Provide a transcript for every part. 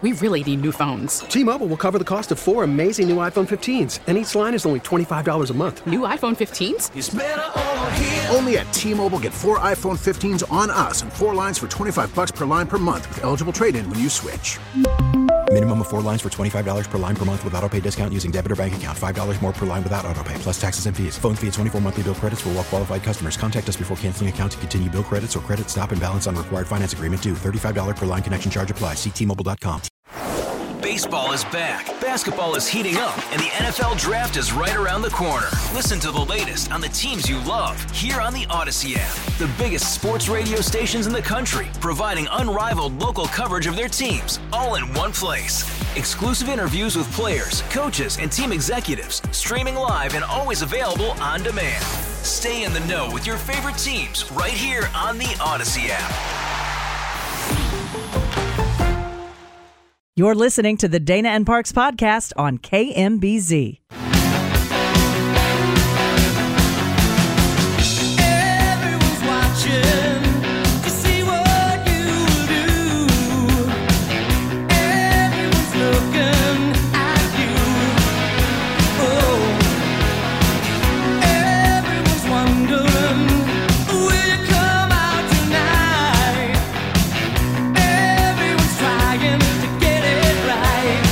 We really need new phones. T-Mobile will cover the cost of 4 amazing new iPhone 15s, and each line is only $25 a month. New iPhone 15s? It's better over here. Only at T-Mobile, get 4 iPhone 15s on us and 4 lines for $25 per line per month with eligible trade-in when you switch. Minimum of 4 lines for $25 per line per month with autopay discount using debit or bank account. $5 more per line without autopay, plus taxes and fees. Phone fee at 24 monthly bill credits for well-qualified customers. Contact us before canceling account to continue bill credits or credit stop and balance on required finance agreement due. $35 per line connection charge applies. See T-Mobile.com. Baseball is back, basketball is heating up, and the NFL Draft is right around the corner. Listen to the latest on the teams you love here on the Odyssey app. The biggest sports radio stations in the country, providing unrivaled local coverage of their teams, all in one place. Exclusive interviews with players, coaches, and team executives, streaming live and always available on demand. Stay in the know with your favorite teams right here on the Odyssey app. You're listening to the Dana and Parks podcast on KMBZ. Everyone's watching to see what you do. Everyone's looking at you. Oh, everyone's wondering, will you come out tonight? Everyone's trying to get it right.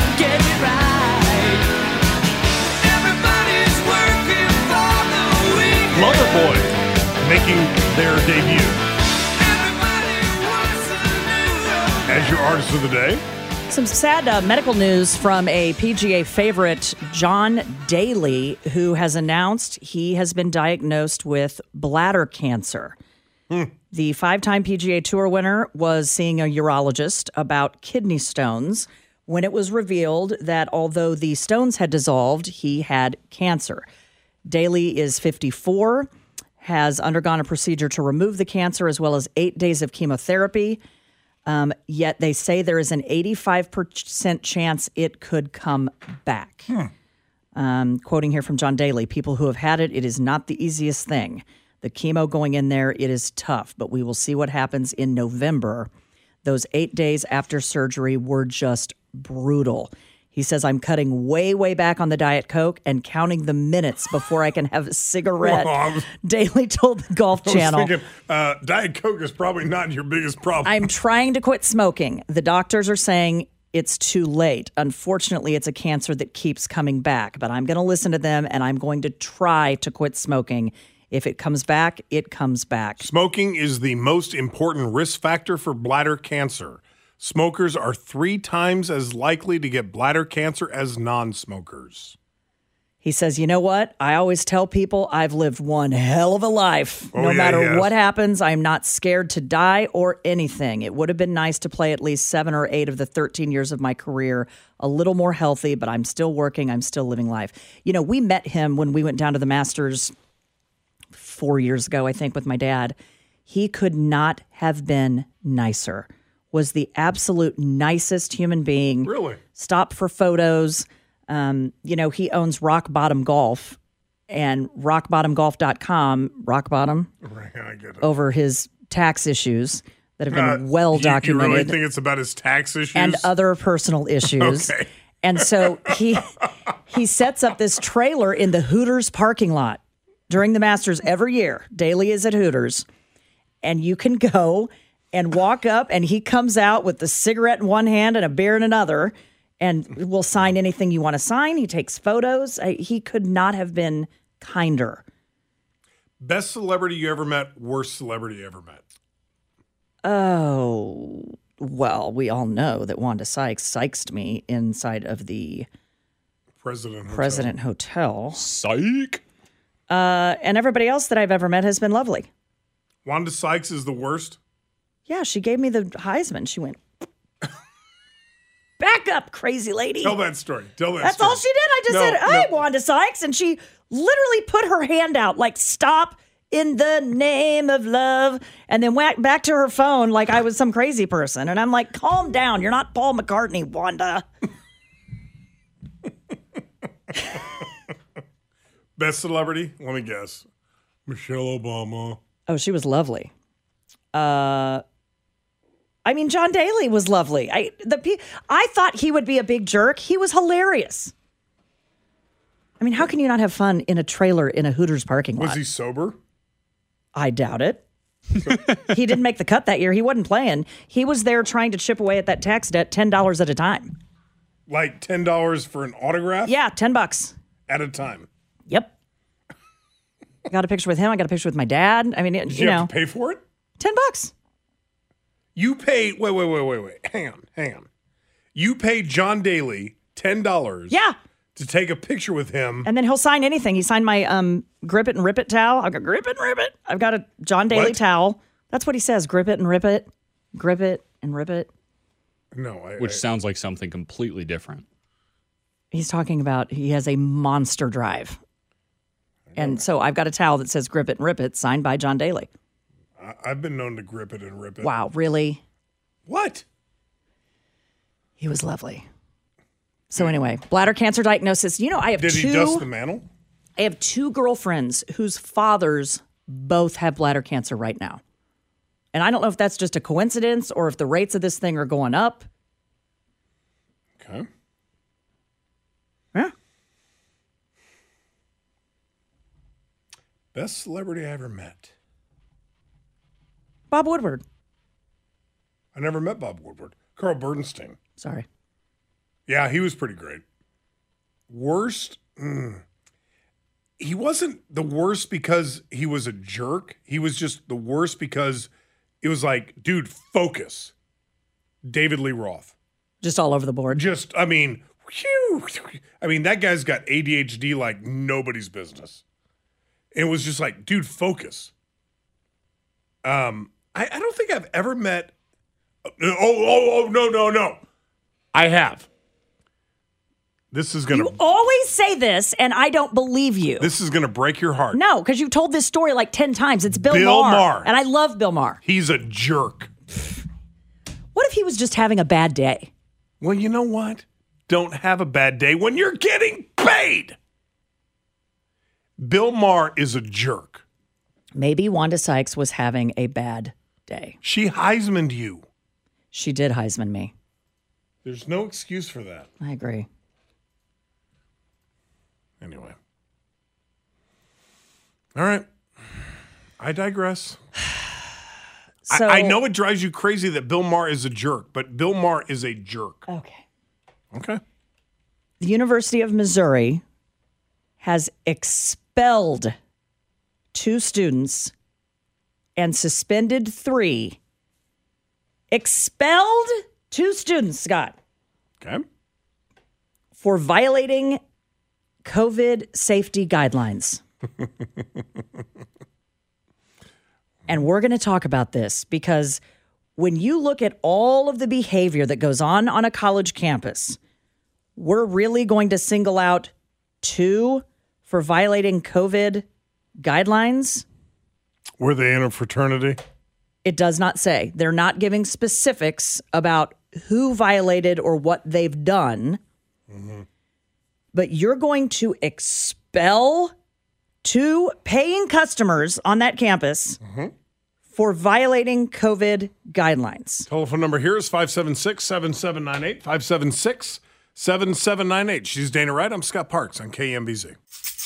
Everybody's working for the weekend. Loverboy making their debut Everybody wants a new as your artist of the day. Some sad medical news from a PGA favorite, John Daly, who has announced he has been diagnosed with bladder cancer. The 5-time PGA Tour winner was seeing a urologist about kidney stones when it was revealed that although the stones had dissolved, he had cancer. Daly is 54, has undergone a procedure to remove the cancer as well as 8 days of chemotherapy. Yet they say there is an 85% chance it could come back. Quoting here from John Daly, people who have had it, it is not the easiest thing. The chemo going in there, it is tough, but we will see what happens in November. Those 8 days after surgery were just brutal. He says, I'm cutting way, way back on the Diet Coke and counting the minutes before I can have a cigarette. Daly told the Golf Channel. I was thinking, Diet Coke is probably not your biggest problem. I'm trying to quit smoking. The doctors are saying it's too late. Unfortunately, it's a cancer that keeps coming back, but I'm going to listen to them and I'm going to try to quit smoking. If it comes back, it comes back. Smoking is the most important risk factor for bladder cancer. Smokers are 3 times as likely to get bladder cancer as non-smokers. He says, you know what? I always tell people I've lived one hell of a life. No matter what happens, I'm not scared to die or anything. It would have been nice to play at least 7 or 8 of the 13 years of my career a little more healthy, but I'm still working. I'm still living life. You know, we met him when we went down to the Masters 4 years ago, I think, with my dad. He could not have been nicer. Was the absolute nicest human being. Really? Stopped for photos. You know, he owns Rock Bottom Golf and rockbottomgolf.com, Rock Bottom, I get it. over his tax issues that have been well documented. You really think it's about his tax issues? And other personal issues. Okay. And so he sets up this trailer in the Hooters parking lot during the Masters every year. Daly is at Hooters. And you can go and walk up, and he comes out with the cigarette in one hand and a beer in another, and will sign anything you want to sign. He takes photos. He could not have been kinder. Best celebrity you ever met, worst celebrity you ever met? Oh, well, we all know that Wanda Sykes sykesed me inside of the President Hotel. Psych. And everybody else that I've ever met has been lovely. Wanda Sykes is the worst? Yeah, she gave me the Heisman. She went, back up, crazy lady. Tell that story. That's all she did. I just said, hi, Wanda Sykes. And she literally put her hand out like, stop in the name of love. And then went back to her phone like I was some crazy person. And I'm like, calm down. You're not Paul McCartney, Wanda. Best celebrity? Let me guess. Michelle Obama. Oh, she was lovely. I mean, John Daly was lovely. I thought he would be a big jerk. He was hilarious. I mean, how can you not have fun in a trailer in a Hooters parking lot? Was he sober? I doubt it. He didn't make the cut that year. He wasn't playing. He was there trying to chip away at that tax debt $10 at a time. Like $10 for an autograph? Yeah, $10 At a time. Yep. I got a picture with him. I got a picture with my dad. I mean, Did you have to pay for it? $10. You paid, wait. Hang on. You paid John Daly $10 Yeah. to take a picture with him. And then he'll sign anything. He signed my Grip It and Rip It towel. I've got Grip It and Rip It. I've got a John Daly What? towel. That's what he says. Grip it and rip it. Grip it and rip it. No. Which sounds like something completely different. He's talking about he has a monster drive. And so I've got a towel that says Grip It and Rip It, signed by John Daly. I've been known to grip it and rip it. Wow, really? What? He was lovely. So anyway, bladder cancer diagnosis. You know, I have Did he dust the mantle? I have two girlfriends whose fathers both have bladder cancer right now. And I don't know if that's just a coincidence or if the rates of this thing are going up. Okay. Yeah. Best celebrity I ever met. Bob Woodward. I never met Bob Woodward. Carl Bernstein. Sorry. Yeah, he was pretty great. Worst? He wasn't the worst because he was a jerk. He was just the worst because it was like, dude, focus. David Lee Roth. Just all over the board. Just, I mean, whew. I mean, that guy's got ADHD like nobody's business. And it was just like, dude, focus. I don't think I've ever met. No. I have. This is going You always say this, and I don't believe you. This is going to break your heart. No, because you've told this story like 10 times. It's Bill Bill Maher. Maher. And I love Bill Maher. He's a jerk. What if he was just having a bad day? Well, you know what? Don't have a bad day when you're getting paid. Bill Maher is a jerk. Maybe Wanda Sykes was having a bad day. She Heisman'd you. She did Heisman me. There's no excuse for that. I agree. Anyway. All right. I digress. So, I know it drives you crazy that Bill Maher is a jerk, but Bill Maher is a jerk. Okay. Okay. The University of Missouri has expelled 2 students and suspended 3. Expelled 2 students, Scott, Okay. for violating COVID safety guidelines. And we're going to talk about this because when you look at all of the behavior that goes on a college campus, we're really going to single out 2 for violating COVID guidelines. Were they in a fraternity? It does not say. They're not giving specifics about who violated or what they've done. Mm-hmm. But you're going to expel 2 paying customers on that campus for violating COVID guidelines. Telephone number here is 576-7798. 576-7798. She's Dana Wright. I'm Scott Parks on KMBZ.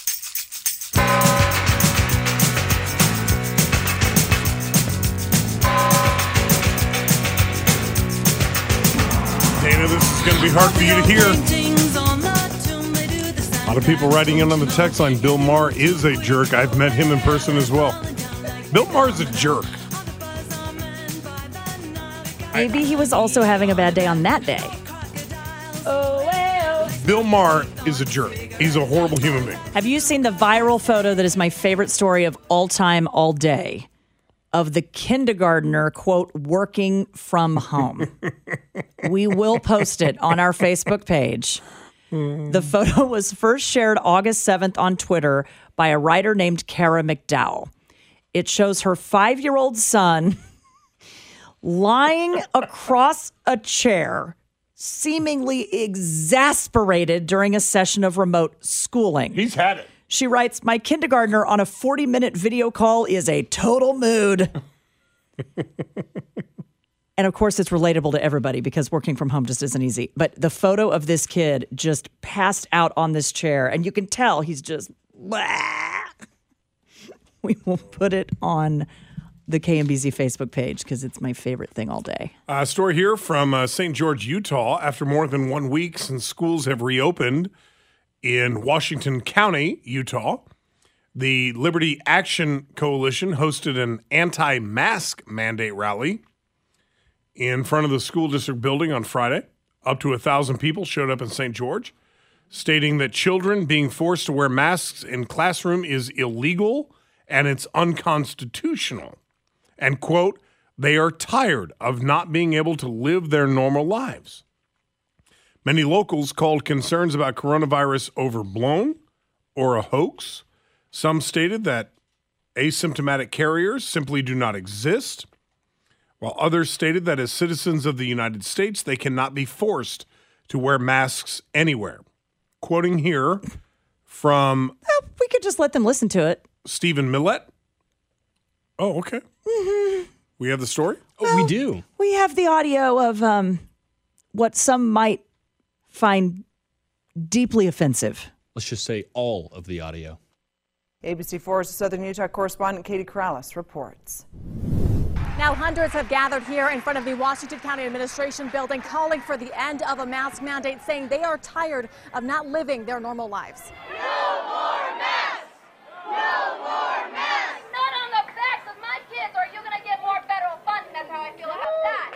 Dana, this is going to be hard for you to hear. A lot of people writing in on the text line. Bill Maher is a jerk. I've met him in person as well. Bill Maher is a jerk. Maybe he was also having a bad day on that day. Oh, well. Bill Maher is a jerk. He's a horrible human being. Have you seen the viral photo that is my favorite story of all time, all day, of the kindergartner, quote, working from home? We will post it on our Facebook page. The photo was first shared August 7th on Twitter by a writer named Kara McDowell. It shows her 5-year-old son lying across a chair, seemingly exasperated during a session of remote schooling. He's had it. She writes, "My kindergartner on a 40-minute video call is a total mood." And of course, it's relatable to everybody because working from home just isn't easy. But the photo of this kid just passed out on this chair, and you can tell he's just, blah. We will put it on the KMBZ Facebook page because it's my favorite thing all day. A story here from St. George, Utah. After more than 1 week since schools have reopened in Washington County, Utah, the Liberty Action Coalition hosted an anti-mask mandate rally in front of the school district building on Friday. Up to 1,000 people showed up in St. George, stating that children being forced to wear masks in classroom is illegal and it's unconstitutional. And, quote, they are tired of not being able to live their normal lives. Many locals called concerns about coronavirus overblown or a hoax. Some stated that asymptomatic carriers simply do not exist, while others stated that as citizens of the United States, they cannot be forced to wear masks anywhere. Quoting here from... we could just let them listen to it. Stephen Millett. Oh, okay. Mm-hmm. We have the story? We do. We have the audio of what some might find deeply offensive. Let's just say all of the audio. ABC4's Southern Utah correspondent Katie Corrales reports. Now hundreds have gathered here in front of the Washington County Administration building calling for the end of a mask mandate, saying they are tired of not living their normal lives. No more masks! No more masks! Not on the backs of my kids, or you're going to get more federal funding. That's how I feel about that.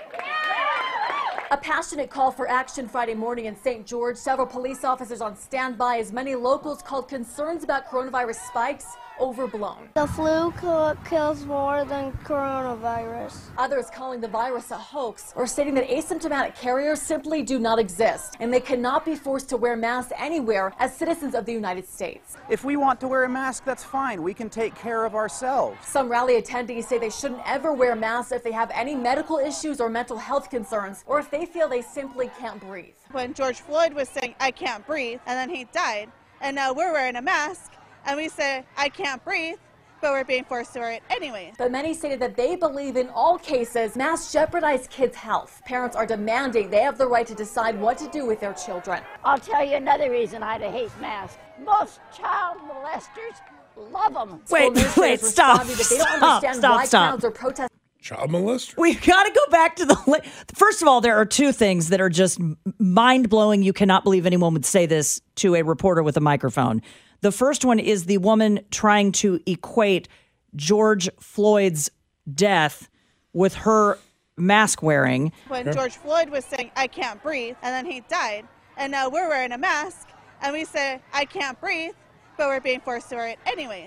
A passionate call for action Friday morning in St. George. Several police officers on standby as many locals called concerns about coronavirus spikes overblown. The flu kills more than coronavirus. Others calling the virus a hoax or stating that asymptomatic carriers simply do not exist and they cannot be forced to wear masks anywhere as citizens of the United States. If we want to wear a mask, that's fine. We can take care of ourselves. Some rally attendees say they shouldn't ever wear masks if they have any medical issues or mental health concerns, or if they feel they simply can't breathe. When George Floyd was saying, "I can't breathe," and then he died, and now we're wearing a mask, and we say, "I can't breathe," but we're being forced to wear it anyway. But many stated that they believe in all cases masks jeopardize kids' health. Parents are demanding they have the right to decide what to do with their children. I'll tell you another reason I hate masks. Most child molesters love them. Wait, stop. That they don't understand why crowds are protesting. Child molester? We've got to go back to the... First of all, there are two things that are just mind-blowing. You cannot believe anyone would say this to a reporter with a microphone. The first one is the woman trying to equate George Floyd's death with her mask wearing. When George Floyd was saying, "I can't breathe," and then he died, and now we're wearing a mask, and we say, "I can't breathe," but we're being forced to wear it anyway.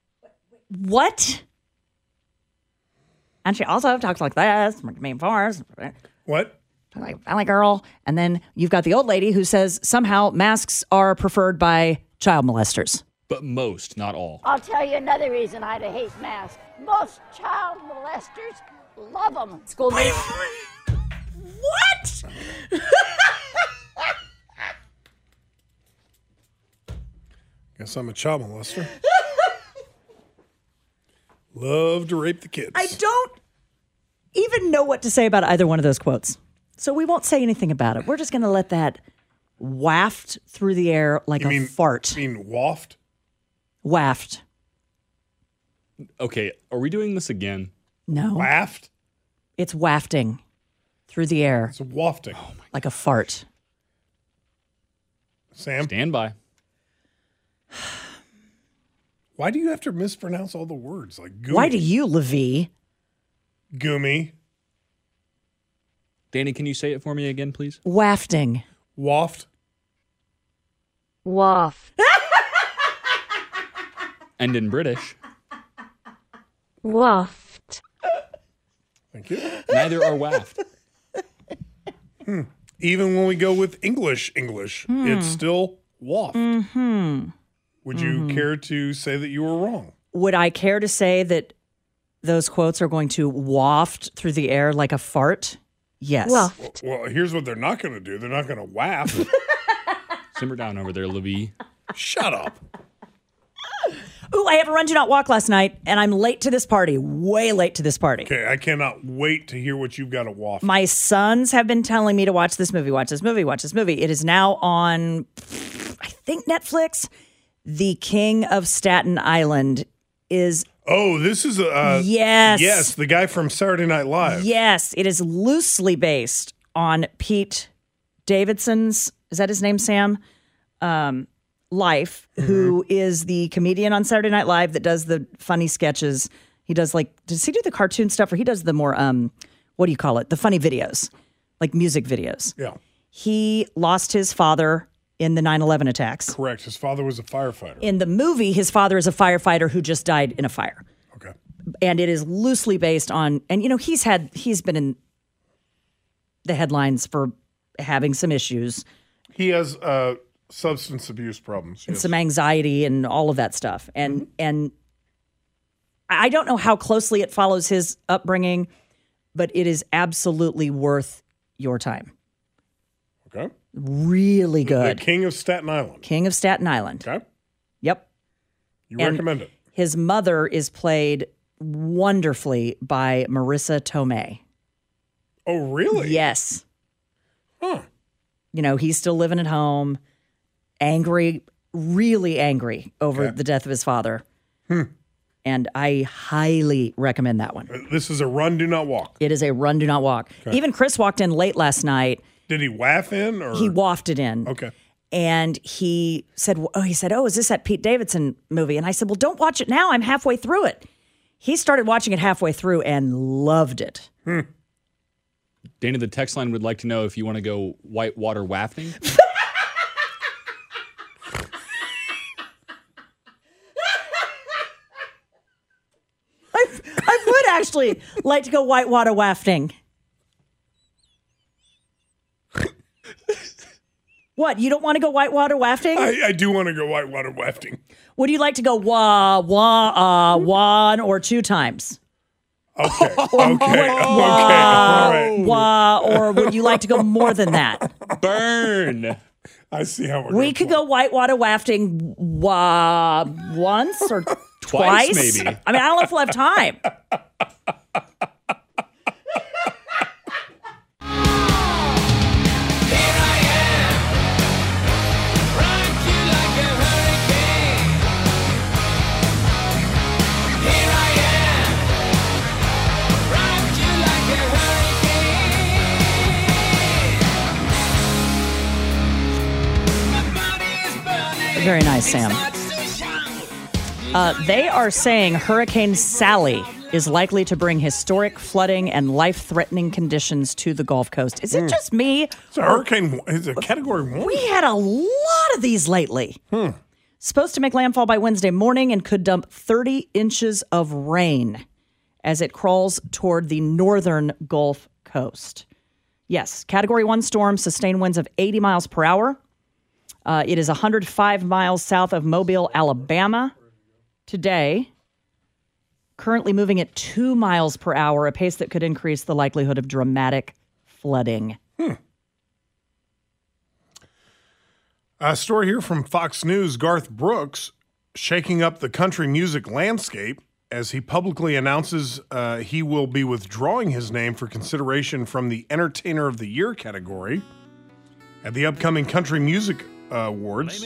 What? And she also talks like this, being forced. What? Like Valley Girl. And then you've got the old lady who says somehow masks are preferred by child molesters. But most, not all. I'll tell you another reason I hate masks. Most child molesters love them. School news. What? Guess I'm a child molester. Love to rape the kids. I don't even know what to say about either one of those quotes. So we won't say anything about it. We're just going to let that waft through the air like a fart. You mean waft? Waft. Okay, are we doing this again? No. Waft? It's wafting through the air. It's wafting. Oh like a fart. Sam? Stand by. Why do you have to mispronounce all the words? Like goomy? Why do you, Levi? Goomy. Danny, can you say it for me again, please? Wafting. Waft. Waft. And in British. Waft. Thank you. Neither are waft. Even when we go with English, it's still waft. Mm-hmm. Would you care to say that you were wrong? Would I care to say that those quotes are going to waft through the air like a fart? Yes. Well, here's what they're not going to do. They're not going to waft. Simmer down over there, Levi. Shut up. Ooh, I have a run, do not walk last night, and I'm late to this party. Way late to this party. Okay, I cannot wait to hear what you've got to waft. My sons have been telling me to watch this movie, watch this movie, watch this movie. It is now on, I think, Netflix. The King of Staten Island is... Oh, this is a... yes. Yes, the guy from Saturday Night Live. Yes, it is loosely based on Pete Davidson's, is that his name, Sam? Life, who is the comedian on Saturday Night Live that does the funny sketches. He does does he do the cartoon stuff, or he does the more, what do you call it? The funny videos, like music videos. Yeah. He lost his father in the 9/11 attacks. Correct. His father was a firefighter. In the movie, his father is a firefighter who just died in a fire. Okay. And it is loosely based on, and he's been in the headlines for having some issues. He has substance abuse problems. And yes. some anxiety and all of that stuff. And I don't know how closely it follows his upbringing, but it is absolutely worth your time. Okay. Really good. The King of Staten Island. King of Staten Island. Okay. Yep. You recommend it. His mother is played wonderfully by Marissa Tomei. Oh, really? Yes. Huh. He's still living at home, angry, really angry over the death of his father. And I highly recommend that one. This is a run, do not walk. It is a run, do not walk. Okay. Even Chris walked in late last night. Did he waff in? Or? He wafted in. Okay. And he said, is this that Pete Davidson movie? And I said, well, don't watch it now. I'm halfway through it. He started watching it halfway through and loved it. Dana, the text line would like to know if you want to go whitewater wafting. I would actually like to go whitewater wafting. What, you don't want to go whitewater wafting? I do want to go whitewater wafting. Would you like to go one or two times? Okay. All right. Or would you like to go more than that? Burn. I see how we're We could go whitewater wafting once or twice. Maybe. I mean, I don't know if we'll have time. Very nice, Sam. They are saying Hurricane Sally is likely to bring historic flooding and life-threatening conditions to the Gulf Coast. Is it just me? It's a hurricane. It's a category 1. We had a lot of these lately. Supposed to make landfall by Wednesday morning and could dump 30 inches of rain as it crawls toward the northern Gulf Coast. Yes, category 1 storm, sustained winds of 80 miles per hour. It is 105 miles south of Mobile, Alabama today. Currently moving at 2 miles per hour, a pace that could increase the likelihood of dramatic flooding. A story here from Fox News. Garth Brooks shaking up the country music landscape as he publicly announces he will be withdrawing his name for consideration from the Entertainer of the Year category at the upcoming Country Music Awards.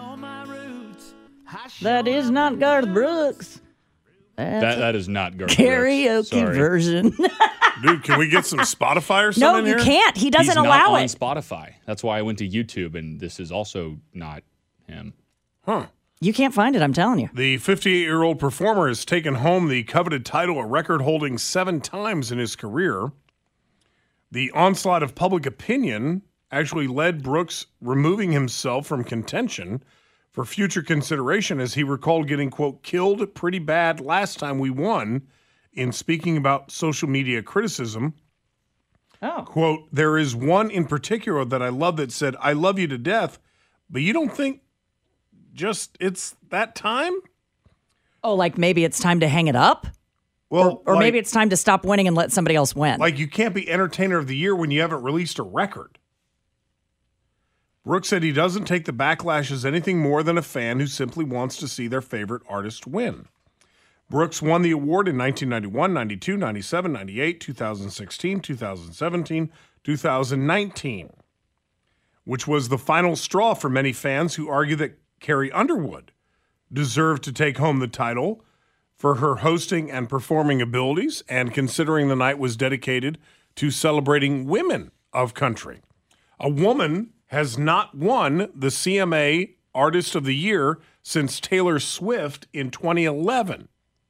That is not Garth Brooks. That is not Garth Karaoke Brooks. version. Dude, can we get some Spotify or something No, you here? can't. He doesn't He's allow not it. on Spotify. That's why I went to YouTube, and this is also not him. Huh. You can't find it, I'm telling you. The 58-year-old performer has taken home the coveted title, a record holding 7 times in his career. The onslaught of public opinion actually led Brooks removing himself from contention for future consideration, as he recalled getting, quote, killed pretty bad last time we won in speaking about social media criticism. Oh. Quote, there is one in particular that I love that said, I love you to death, but you don't think just it's that time? Oh, like maybe it's time to hang it up? Well, or maybe it's time to stop winning and let somebody else win. Like you can't be Entertainer of the Year when you haven't released a record. Brooks said he doesn't take the backlash as anything more than a fan who simply wants to see their favorite artist win. Brooks won the award in 1991, 92, 97, 98, 2016, 2017, 2019, which was the final straw for many fans who argue that Carrie Underwood deserved to take home the title for her hosting and performing abilities, and considering the night was dedicated to celebrating women of country. A woman has not won the CMA Artist of the Year since Taylor Swift in 2011.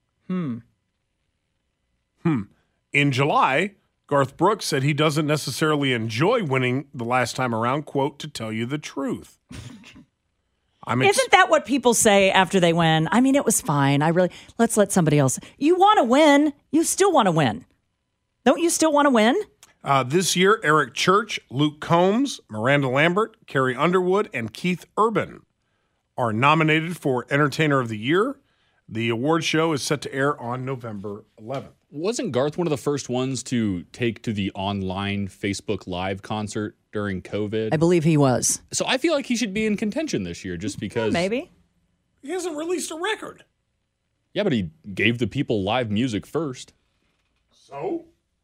In July, Garth Brooks said he doesn't necessarily enjoy winning the last time around, quote, to tell you the truth. Isn't that what people say after they win? I mean, it was fine. Let's let somebody else. You want to win. You still want to win. Don't you still want to win? This year, Eric Church, Luke Combs, Miranda Lambert, Carrie Underwood, and Keith Urban are nominated for Entertainer of the Year. The award show is set to air on November 11th. Wasn't Garth one of the first ones to take to the online Facebook Live concert during COVID? I believe he was. So I feel like he should be in contention this year just because. Maybe. He hasn't released a record. Yeah, but he gave the people live music first. So?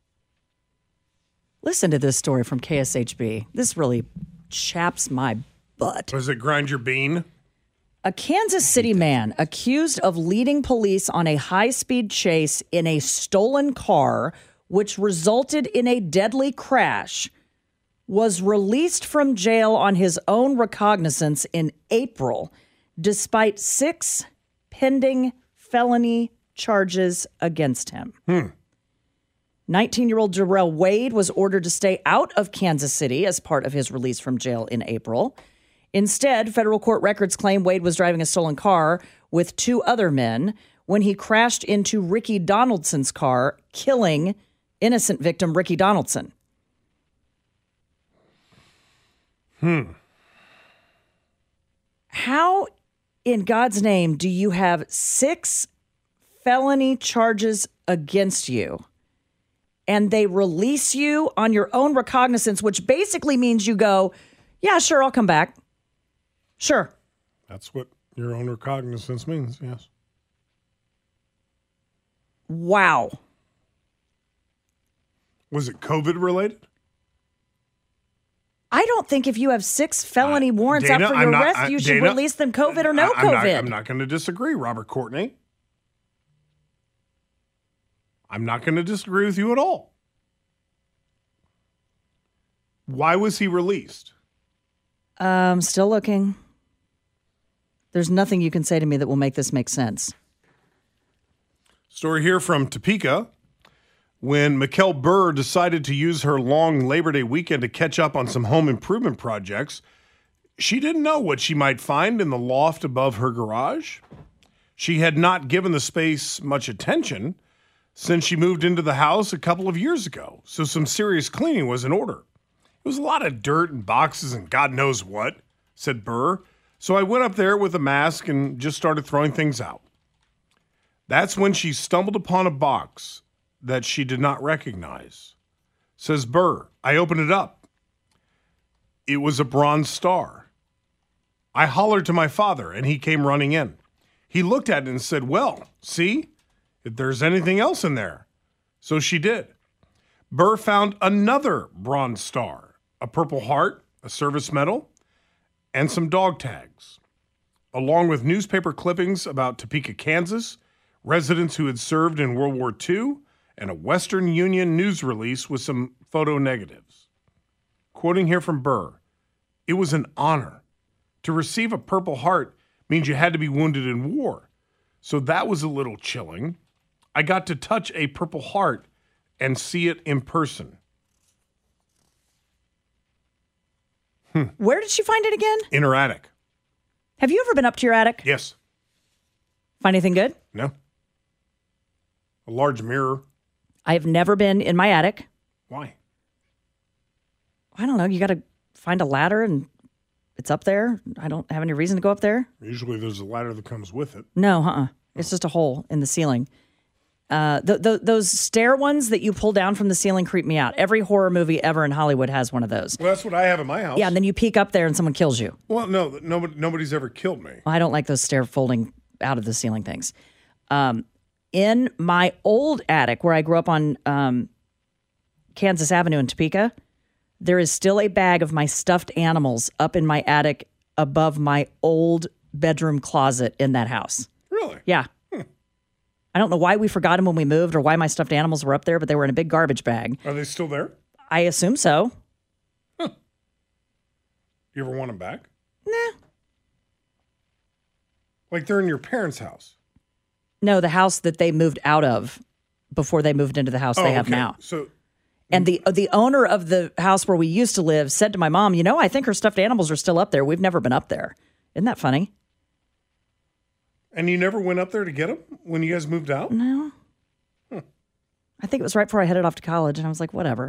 Listen to this story from KSHB. This really chaps my butt. Does it grind your bean? A Kansas City man accused of leading police on a high-speed chase in a stolen car, which resulted in a deadly crash, was released from jail on his own recognizance in April, despite 6 pending felony charges against him. 19-year-old Darrell Wade was ordered to stay out of Kansas City as part of his release from jail in April. Instead, federal court records claim Wade was driving a stolen car with 2 other men when he crashed into Ricky Donaldson's car, killing innocent victim Ricky Donaldson. How in God's name do you have 6 felony charges against you and they release you on your own recognizance, which basically means you go, yeah, sure, I'll come back. Sure. That's what your own recognizance means, yes. Wow. Was it COVID related? I don't think if you have 6 felony warrants Dana, out for your I'm not- arrest, you should Dana, release them COVID or no COVID. I'm not going to disagree, Robert Courtney. I'm not going to disagree with you at all. Why was he released? Still looking. There's nothing you can say to me that will make this make sense. Story here from Topeka. When Mikkel Burr decided to use her long Labor Day weekend to catch up on some home improvement projects, she didn't know what she might find in the loft above her garage. She had not given the space much attention since she moved into the house a couple of years ago, so some serious cleaning was in order. It was a lot of dirt and boxes and God knows what, said Burr. So I went up there with a mask and just started throwing things out. That's when she stumbled upon a box that she did not recognize. Says Burr, I opened it up. It was a bronze star. I hollered to my father and he came running in. He looked at it and said, well, see, if there's anything else in there. So she did. Burr found another bronze star, a Purple Heart, a service medal, and some dog tags, along with newspaper clippings about Topeka, Kansas, residents who had served in World War II, and a Western Union news release with some photo negatives. Quoting here from Burr, it was an honor. To receive a Purple Heart means you had to be wounded in war. So that was a little chilling. I got to touch a Purple Heart and see it in person. Where did she find it again? In her attic. Have you ever been up to your attic? Yes. Find anything good? No. A large mirror. I have never been in my attic. Why? I don't know. You got to find a ladder and it's up there. I don't have any reason to go up there. Usually there's a ladder that comes with it. No, It's just a hole in the ceiling. Those stair ones that you pull down from the ceiling creep me out. Every horror movie ever in Hollywood has one of those. Well, that's what I have in my house. Yeah, and then you peek up there and someone kills you. Well, no, nobody's ever killed me. I don't like those stair folding out of the ceiling things. In my old attic where I grew up on Kansas Avenue in Topeka, there is still a bag of my stuffed animals up in my attic above my old bedroom closet in that house. Really? Yeah. I don't know why we forgot them when we moved or why my stuffed animals were up there, but they were in a big garbage bag. Are they still there? I assume so. You ever want them back? Nah. Like they're in your parents' house? No, the house that they moved out of before they moved into the house they have now. So, and the owner of the house where we used to live said to my mom, I think her stuffed animals are still up there. We've never been up there. Isn't that funny? And you never went up there to get them when you guys moved out? No. I think it was right before I headed off to college, and I was like, whatever.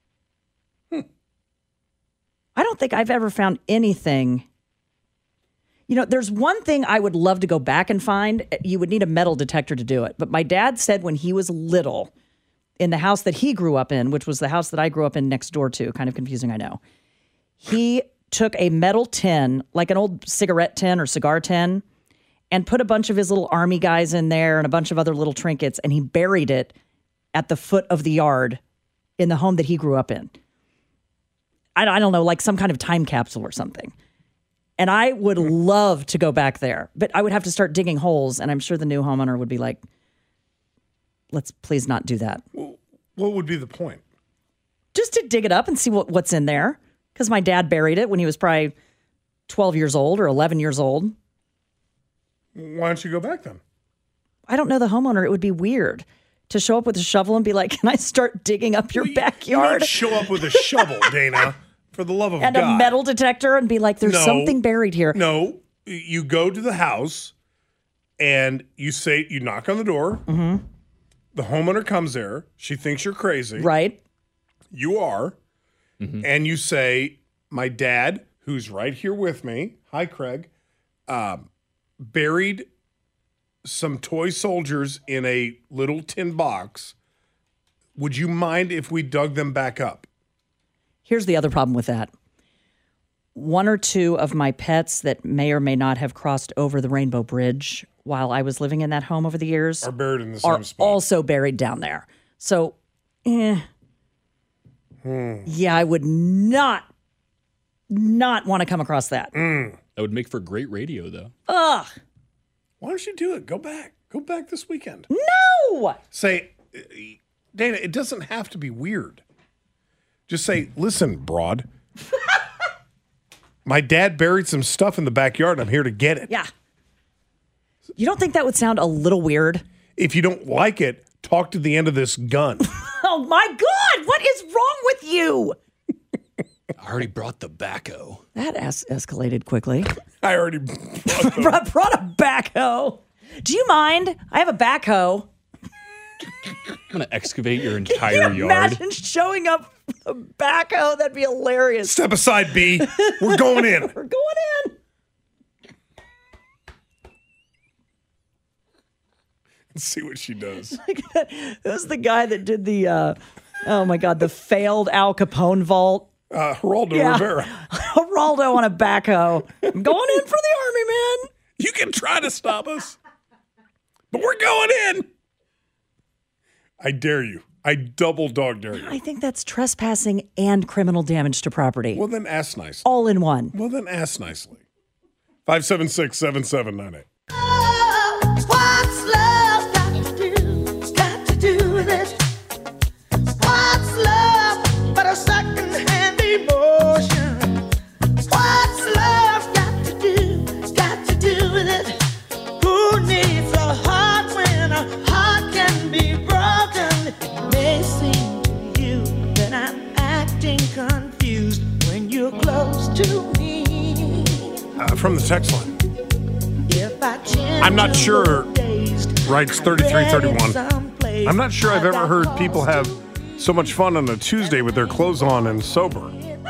I don't think I've ever found anything. There's one thing I would love to go back and find. You would need a metal detector to do it. But my dad said when he was little, in the house that he grew up in, which was the house that I grew up in next door to, kind of confusing, I know, he took a metal tin, like an old cigarette tin or cigar tin, and put a bunch of his little army guys in there and a bunch of other little trinkets, and he buried it at the foot of the yard in the home that he grew up in. I don't know, like some kind of time capsule or something. And I would love to go back there, but I would have to start digging holes, and I'm sure the new homeowner would be like, let's please not do that. Well, what would be the point? Just to dig it up and see what's in there, because my dad buried it when he was probably 12 years old or 11 years old. Why don't you go back then? I don't know the homeowner. It would be weird to show up with a shovel and be like, can I start digging up your backyard? You don't show up with a shovel, Dana, for the love of and God. And a metal detector and be like, there's something buried here. No, you go to the house and you knock on the door. Mm-hmm. The homeowner comes there. She thinks you're crazy. Right. You are. Mm-hmm. And you say, my dad, who's right here with me, hi, Craig, buried some toy soldiers in a little tin box. Would you mind if we dug them back up? Here's the other problem with that. One or two of my pets that may or may not have crossed over the Rainbow Bridge while I was living in that home over the years are buried in the same spot. Also buried down there. So, yeah, I would not want to come across that. That would make for great radio, though. Ugh. Why don't you do it? Go back. Go back this weekend. No! Say, Dana, it doesn't have to be weird. Just say, listen, broad. My dad buried some stuff in the backyard. I'm here to get it. Yeah. You don't think that would sound a little weird? If you don't like it, talk to the end of this gun. Oh, my God. What is wrong with you? I already brought the backhoe. That escalated quickly. I already brought a backhoe. Do you mind? I have a backhoe. I'm going to excavate your entire Can you yard. Imagine showing up with a backhoe. That'd be hilarious. Step aside, B. We're going in. We're going in. Let's see what she does. That was the guy that did the, oh my God, the failed Al Capone vault. Geraldo Rivera. Geraldo on a backhoe. I'm going in for the army, man. You can try to stop us, but we're going in. I dare you. I double dog dare you. I think that's trespassing and criminal damage to property. Well, then ask nicely. All in one. Well, then ask nicely. 576-7798. What's love got to do? Got to do with it. What's love but a second-hand emotion? What's love got to do? Got to do with it. Who needs a heart when a heart can be broken? It may seem to you that I'm acting confused when you're close to me. From the text line. I'm not sure, writes 3331. I'm not sure I've ever heard people have so much fun on a Tuesday with their clothes on and sober.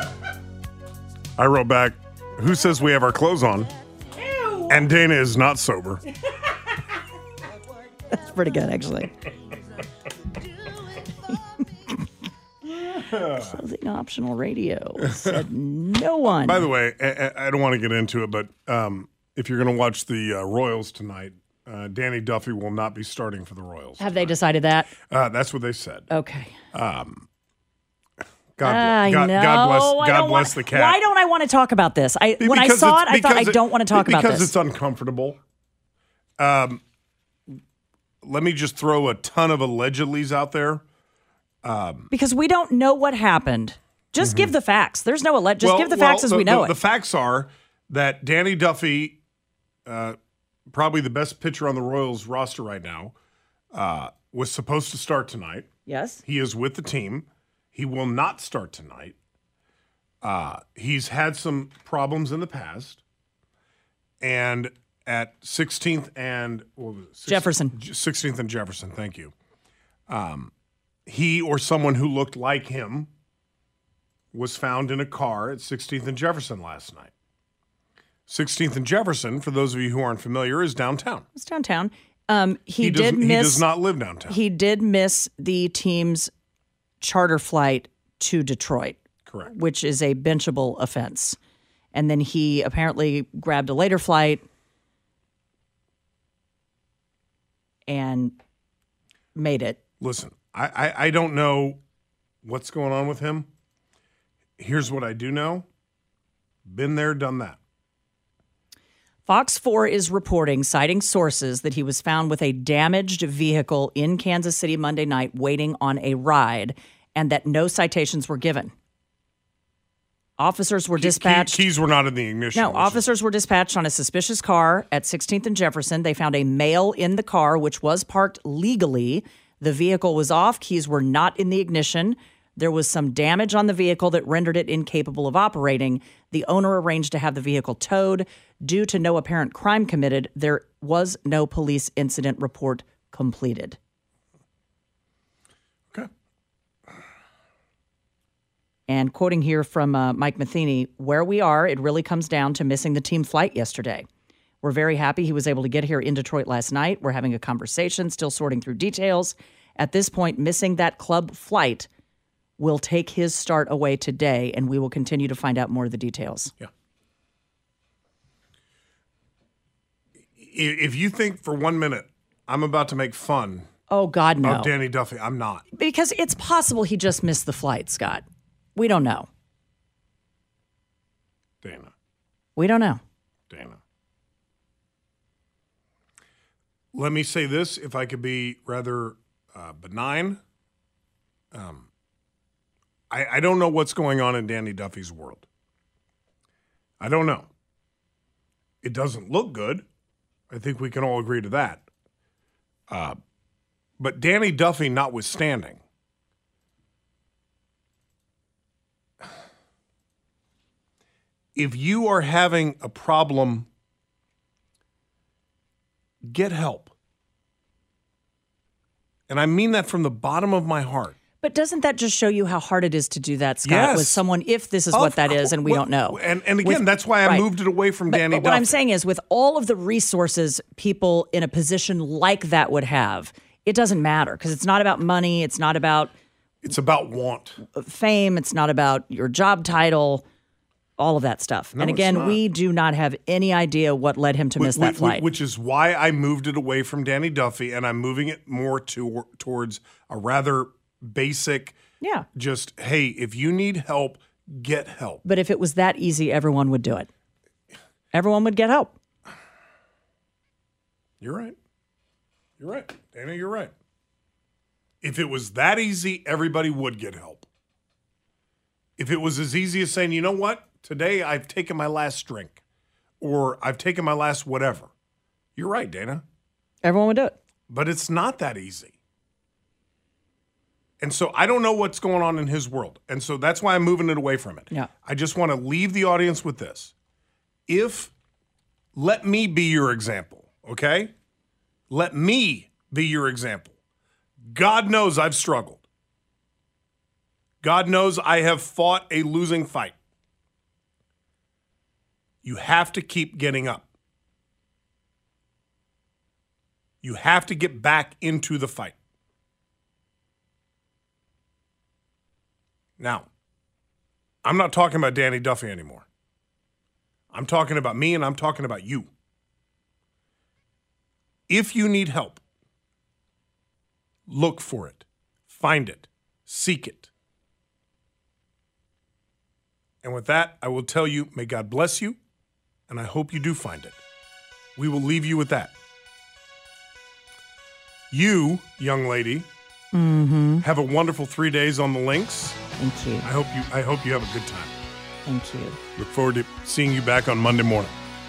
I wrote back, who says we have our clothes on? Ew. And Dana is not sober. That's pretty good, actually. Clothing optional radio. Said no one. By the way, I don't want to get into it, but if you're going to watch the Royals tonight, Danny Duffy will not be starting for the Royals. Have they decided that? That's what they said. Okay. God bless the cat. Why don't I want to talk about this? When I saw it, I thought I don't want to talk about this. Because it's uncomfortable. Let me just throw a ton of allegedlys out there. Because we don't know what happened. Just give the facts. There's no just give the facts as we know it. The facts are that Danny Duffy, probably the best pitcher on the Royals roster right now, was supposed to start tonight. Yes. He is with the team. He will not start tonight. He's had some problems in the past. And at 16th and Jefferson. 16th and Jefferson, thank you. He or someone who looked like him was found in a car at 16th and Jefferson last night. 16th and Jefferson, for those of you who aren't familiar, is downtown. It's downtown. He does not live downtown. He did miss the team's charter flight to Detroit. Correct. Which is a benchable offense. And then he apparently grabbed a later flight and made it. Listen, I don't know what's going on with him. Here's what I do know. Been there, done that. Fox 4 is reporting, citing sources, that he was found with a damaged vehicle in Kansas City Monday night waiting on a ride, and that no citations were given. Officers were dispatched. Keys were not in the ignition. No, officers were dispatched on a suspicious car at 16th and Jefferson. They found a male in the car, which was parked legally. The vehicle was off. Keys were not in the ignition. There was some damage on the vehicle that rendered it incapable of operating. The owner arranged to have the vehicle towed. Due to no apparent crime committed, there was no police incident report completed. Okay. And quoting here from Mike Matheny, where we are, it really comes down to missing the team flight yesterday. We're very happy he was able to get here in Detroit last night. We're having a conversation, still sorting through details. At this point, missing that club flight will take his start away today, and we will continue to find out more of the details. Yeah. If you think for 1 minute I'm about to make fun oh God, no. of Danny Duffy, I'm not. Because it's possible he just missed the flight, Scott. We don't know. Dana. We don't know. Dana. Let me say this, if I could be rather benign. I don't know what's going on in Danny Duffy's world. I don't know. It doesn't look good. I think we can all agree to that. But Danny Duffy notwithstanding, if you are having a problem, get help. And I mean that from the bottom of my heart. But doesn't that just show you how hard it is to do that, Scott, Yes. with someone, if this is what that is, and we don't know? And again, that's why I moved it away from Danny But Duffy. what I'm saying is, with all of the resources people in a position like that would have, it doesn't matter, because it's not about money. It's not about... It's about want. Fame. It's not about your job title, all of that stuff. No, and it's again, not. we do not have any idea what led him to miss that flight. Which is why I moved it away from Danny Duffy, and I'm moving it more towards a rather basic, just, hey, if you need help, get help. But if it was that easy, everyone would do it. Everyone would get help. You're right. You're right. Dana, you're right. If it was that easy, everybody would get help. If it was as easy as saying, you know what? Today I've taken my last drink, or I've taken my last whatever. You're right, Dana. Everyone would do it. But it's not that easy. And so I don't know what's going on in his world. And so that's why I'm moving it away from it. Yeah. I just want to leave the audience with this. Let me be your example, okay? Let me be your example. God knows I've struggled. God knows I have fought a losing fight. You have to keep getting up. You have to get back into the fight. Now, I'm not talking about Danny Duffy anymore. I'm talking about me, and I'm talking about you. If you need help, look for it, find it, seek it. And with that, I will tell you, may God bless you, and I hope you do find it. We will leave you with that. You, young lady, have a wonderful 3 days on the links. Thank you. I hope you have a good time. Thank you. Look forward to seeing you back on Monday morning.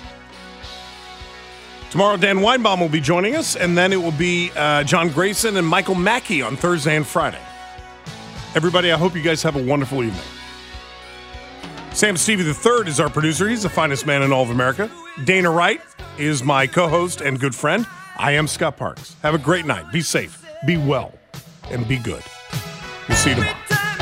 Tomorrow, Dan Weinbaum will be joining us, and then it will be John Grayson and Michael Mackey on Thursday and Friday. Everybody, I hope you guys have a wonderful evening. Sam Stevie III is our producer. He's the finest man in all of America. Dana Wright is my co-host and good friend. I am Scott Parks. Have a great night. Be safe, be well, and be good. We'll see you tomorrow.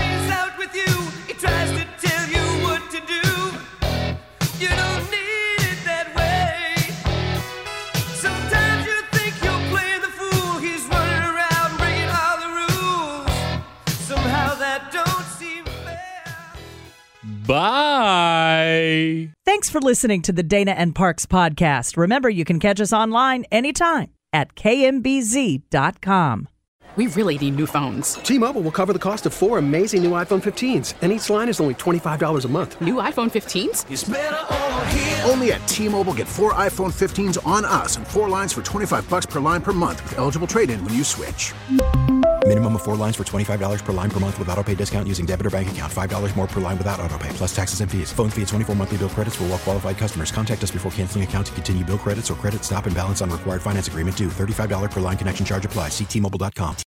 Bye. Thanks for listening to the Dana and Parks podcast. Remember, you can catch us online anytime at kmbz.com. We really need new phones. T-Mobile will cover the cost of 4 amazing new iPhone 15s, and each line is only $25 a month. New iPhone 15s? It's better over here. Only at T-Mobile, get 4 iPhone 15s on us and 4 lines for $25 per line per month with eligible trade-in when you switch. Minimum of 4 lines for $25 per line per month with autopay discount using debit or bank account. $5 more per line without autopay, plus taxes and fees. Phone fee at 24 monthly bill credits for well-qualified customers. Contact us before canceling account to continue bill credits or credit stop and balance on required finance agreement due. $35 per line connection charge applies. See T-Mobile.com.